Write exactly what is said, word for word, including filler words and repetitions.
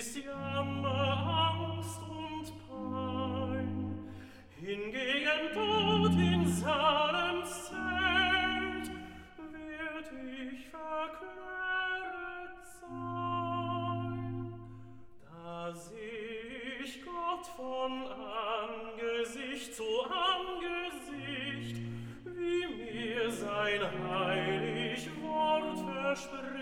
ist Jammer, Angst und Pein. Hingegen dort in Salems Zelt werd ich verkläret sein. Da seh ich Gott von Angesicht zu Angesicht, wie mir sein heilig Wort verspricht.